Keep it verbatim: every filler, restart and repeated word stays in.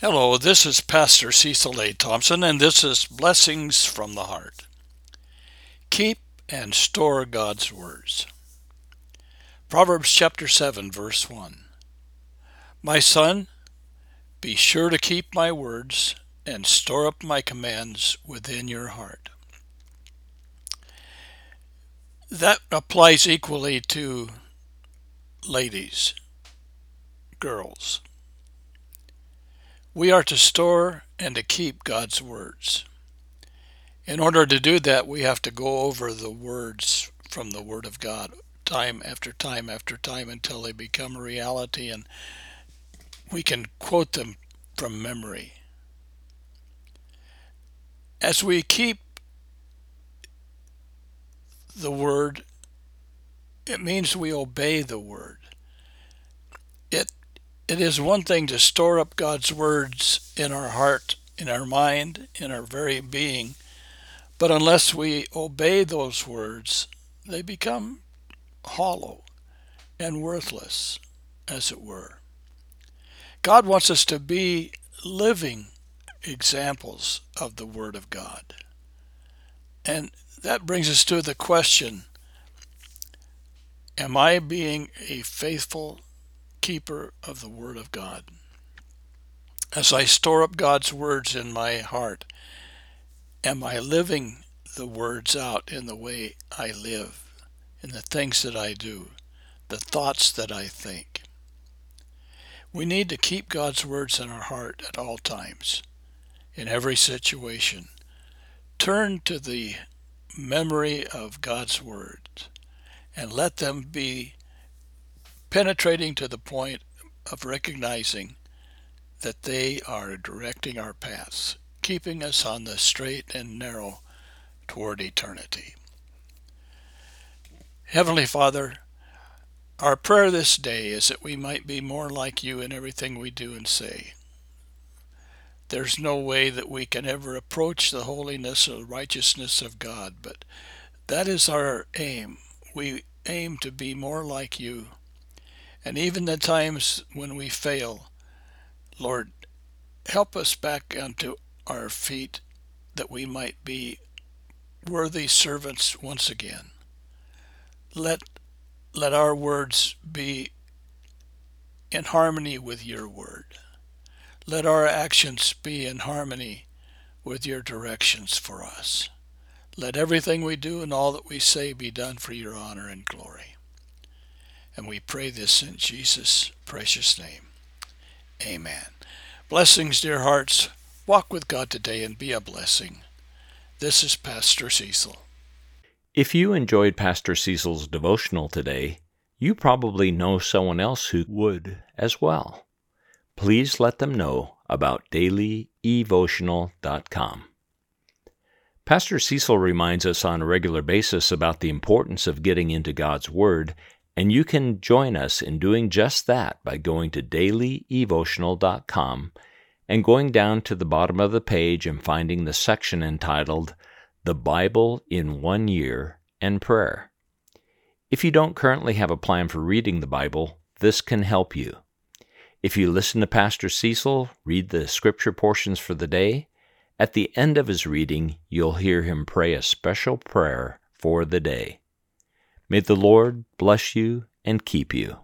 Hello, this is Pastor Cecil A. Thompson, and this is Blessings from the Heart. Keep and store God's words. Proverbs chapter seven, verse one. My son, be sure to keep my words and store up my commands within your heart. That applies equally to ladies, girls. We are to store and to keep God's words. In order to do that, we have to go over the words from the Word of God time after time after time until they become a reality and we can quote them from memory. As we keep the Word, it means we obey the Word. It It is one thing to store up God's words in our heart, in our mind, in our very being, but unless we obey those words, they become hollow and worthless, as it were. God wants us to be living examples of the Word of God. And that brings us to the question, am I being a faithful keeper of the Word of God? As I store up God's words in my heart, am I living the words out in the way I live, in the things that I do, the thoughts that I think? We need to keep God's words in our heart at all times, in every situation. Turn to the memory of God's words and let them be penetrating to the point of recognizing that they are directing our paths, keeping us on the straight and narrow toward eternity. Heavenly Father, our prayer this day is that we might be more like you in everything we do and say. There's no way that we can ever approach the holiness or righteousness of God, but that is our aim. We aim to be more like you. And even the times when we fail, Lord, help us back onto our feet that we might be worthy servants once again. Let, let our words be in harmony with your word. Let our actions be in harmony with your directions for us. Let everything we do and all that we say be done for your honor and glory. And we pray this in Jesus' precious name. Amen. Blessings, dear hearts. Walk with God today and be a blessing. This is Pastor Cecil. If you enjoyed Pastor Cecil's devotional today, you probably know someone else who would as well. Please let them know about daily evotional dot com. Pastor Cecil reminds us on a regular basis about the importance of getting into God's Word, and you can join us in doing just that by going to daily evotional dot com and going down to the bottom of the page and finding the section entitled The Bible in One Year and Prayer. If you don't currently have a plan for reading the Bible, this can help you. If you listen to Pastor Cecil read the scripture portions for the day, at the end of his reading, you'll hear him pray a special prayer for the day. May the Lord bless you and keep you.